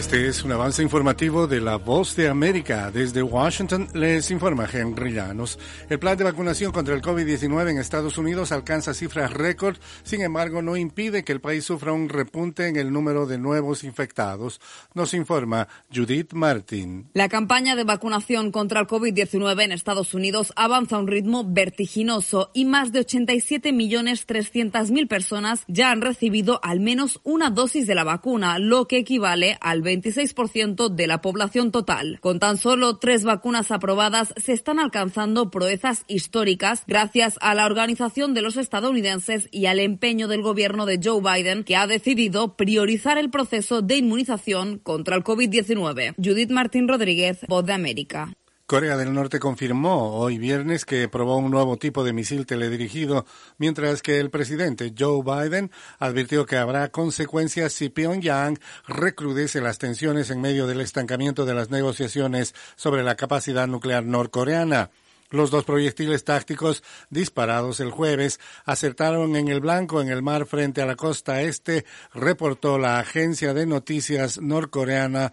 Este es un avance informativo de La Voz de América. Desde Washington les informa Henry Llanos. El plan de vacunación contra el COVID-19 en Estados Unidos alcanza cifras récord, sin embargo no impide que el país sufra un repunte en el número de nuevos infectados. Nos informa Judith Martin. La campaña de vacunación contra el COVID-19 en Estados Unidos avanza a un ritmo vertiginoso y más de 87.300.000 personas ya han recibido al menos una dosis de la vacuna, lo que equivale al 26% de la población total. Con tan solo 3 vacunas aprobadas, se están alcanzando proezas históricas gracias a la organización de los estadounidenses y al empeño del gobierno de Joe Biden, que ha decidido priorizar el proceso de inmunización contra el COVID-19. Judith Martín Rodríguez, Voz de América. Corea del Norte confirmó hoy viernes que probó un nuevo tipo de misil teledirigido, mientras que el presidente Joe Biden advirtió que habrá consecuencias si Pyongyang recrudece las tensiones en medio del estancamiento de las negociaciones sobre la capacidad nuclear norcoreana. Los 2 proyectiles tácticos disparados el jueves acertaron en el blanco en el mar frente a la costa este, reportó la agencia de noticias norcoreana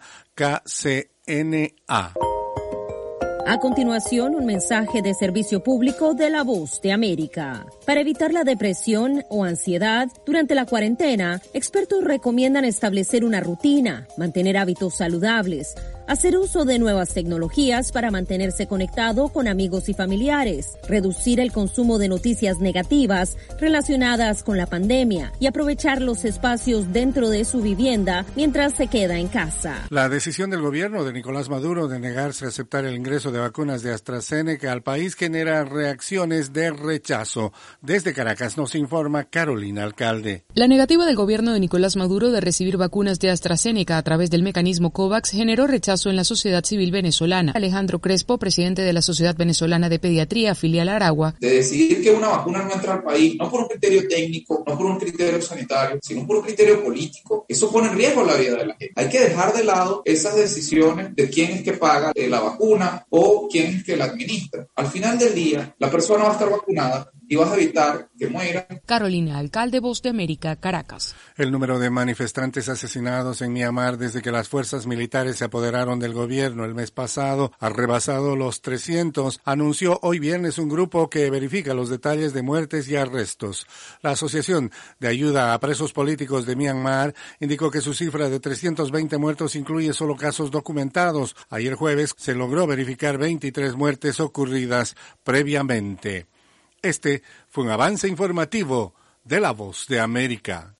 KCNA. A continuación, un mensaje de servicio público de La Voz de América. Para evitar la depresión o ansiedad durante la cuarentena, expertos recomiendan establecer una rutina, mantener hábitos saludables, hacer uso de nuevas tecnologías para mantenerse conectado con amigos y familiares, reducir el consumo de noticias negativas relacionadas con la pandemia y aprovechar los espacios dentro de su vivienda mientras se queda en casa. La decisión del gobierno de Nicolás Maduro de negarse a aceptar el ingreso de vacunas de AstraZeneca al país genera reacciones de rechazo. Desde Caracas nos informa Carolina Alcalde. La negativa del gobierno de Nicolás Maduro de recibir vacunas de AstraZeneca a través del mecanismo COVAX generó rechazo en la sociedad civil venezolana. Alejandro Crespo, presidente de la Sociedad Venezolana de Pediatría, filial Aragua. De decidir que una vacuna no entra al país, no por un criterio técnico, no por un criterio sanitario, sino por un criterio político, eso pone en riesgo la vida de la gente. Hay que dejar de lado esas decisiones de quién es que paga la vacuna o quién es que la administra. Al final del día, la persona va a estar vacunada y vas a evitar que muera. Carolina Alcalde, Voz de América, Caracas. El número de manifestantes asesinados en Myanmar desde que las fuerzas militares se apoderaron del gobierno el mes pasado ha rebasado los 300, anunció hoy viernes un grupo que verifica los detalles de muertes y arrestos. La Asociación de Ayuda a Presos Políticos de Myanmar indicó que su cifra de 320 muertos incluye solo casos documentados. Ayer jueves se logró verificar 23 muertes ocurridas previamente. Este fue un avance informativo de La Voz de América.